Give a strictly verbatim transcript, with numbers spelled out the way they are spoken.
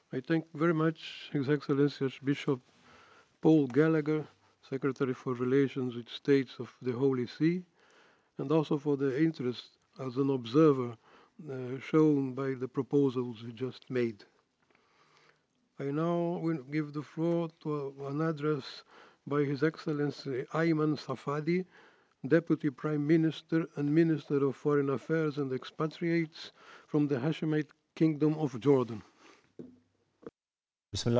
I thank very much His Excellency Archbishop Paul Gallagher, Secretary for Relations with States of the Holy See, and also for the interest as an observer uh, shown by the proposals he just made. I now will give the floor to an address by His Excellency Ayman Safadi, Deputy Prime Minister and Minister of Foreign Affairs and Expatriates from the Hashemite Kingdom of Jordan. بسم الله